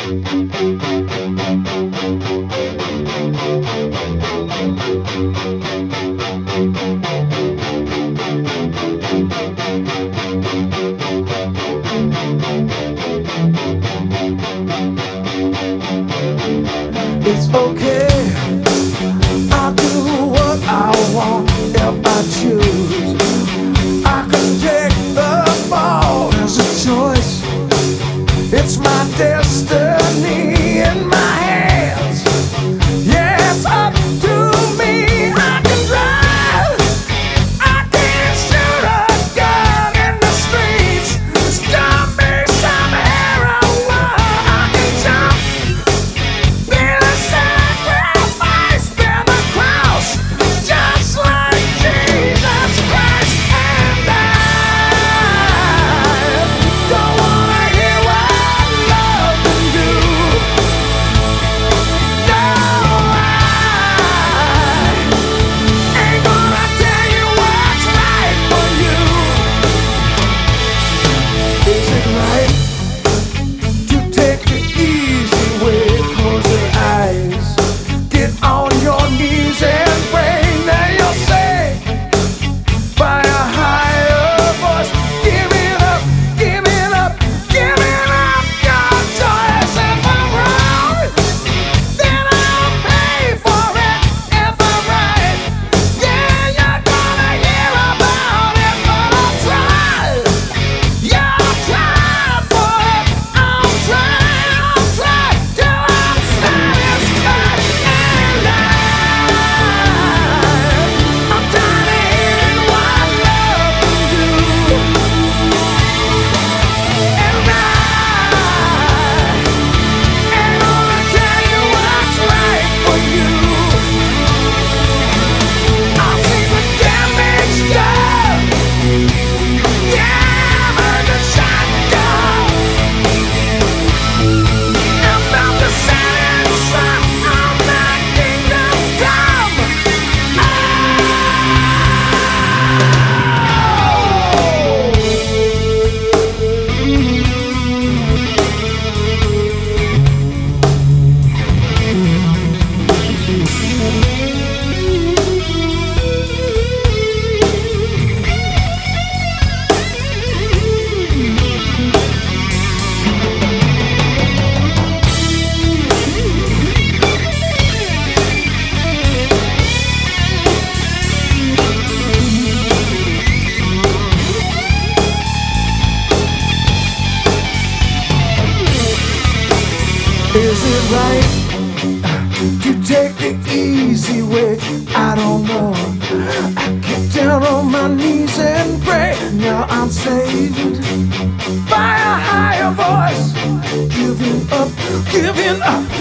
It's okay, I'll do what I want if I choose. I can take the fall as a choice. It's my destiny in my hands. Yeah, it's up to me. I can drive, I can shoot a gun in the streets. Stop me some heroin. I can jump, be the sacrifice, bear the cross, just like Jesus Christ. And I don't wanna hear what love can do. No, I ain't gonna tell you what's right for you. Is it right to take the easy way? Close your eyes, get on your knees and pray. Now you'll say, by a higher voice, giving up, giving up, giving up your choice. If I'm wrong, then I'll pay for it. If I'm right, yeah, you're gonna hear about it. But I'll try, yeah, I'll try for it. I'll try till I'm satisfied. And I'm tired of hearing what love can do. And I ain't gonna tell you what's right for you. I've seen the damage done. Yeah, I've heard the shotgun. I felt the setting sun on that kingdom come. Is it right to take the easy way? I don't know. I get down on my knees and pray. Now I'm saved by a higher voice. Giving up, giving up.